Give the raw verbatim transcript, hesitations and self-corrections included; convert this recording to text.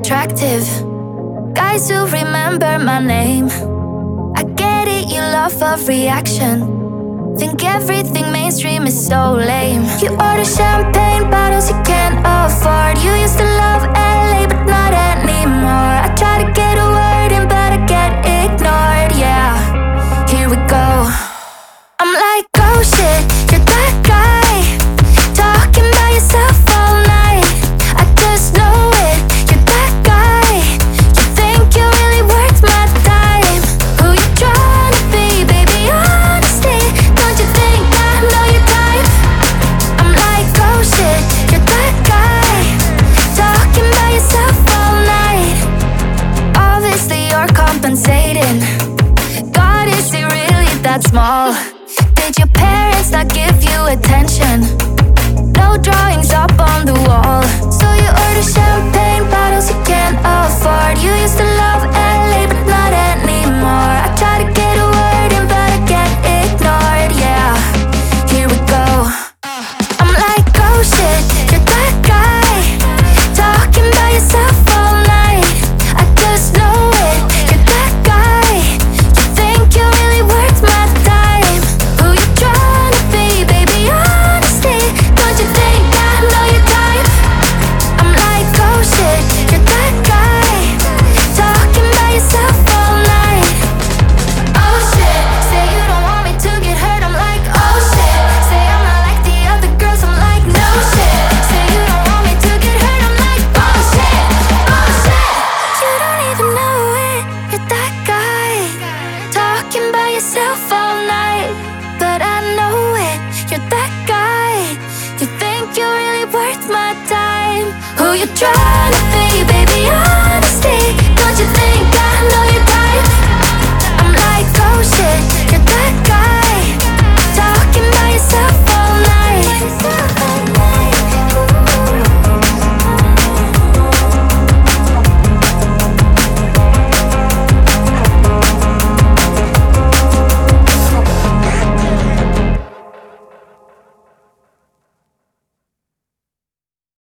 attractive. Guys who remember my name. I get it, you love a reaction. Think everything mainstream is so lame. You order champagne bottles you can't afford. You used to love L A but not anymore. I try to get a word in but I get ignored. Yeah, here we go. I'm like, oh shit, you're that guy, talking by yourself all night. I just know it, you're that guy. You think you're really worth my time. Who you trying to be, baby, honestly? Don't you think I know your type? I'm like, oh shit, you're that guy, talking by yourself all night. Obviously you're compensating. God, is it really that small? Did your parents not give you attention? No drawings up on the wall. So you order champagne bottles you can't afford. You used to love L A but not anymore. I try to get a word in but I get ignored. Yeah, here we go. I'm like, oh shit, you're that guy, talking by yourself all night. I just know it, you're that guy. You think you're really worth my time. Who you trying to be, baby, honestly? Don't you think I know your type? I'm like, oh shit, you're that guy, talking by yourself all night. Oh shit, say you don't want me to get hurt. I'm like, oh shit, say I'm not like the other girls. I'm like, no shit, say you don't want me to get hurt. I'm like, oh shit, oh shit. You don't even know it, you're that guy, talking by yourself all night. But I know it, you're that guy. You think you're really worth my time. Who you trying to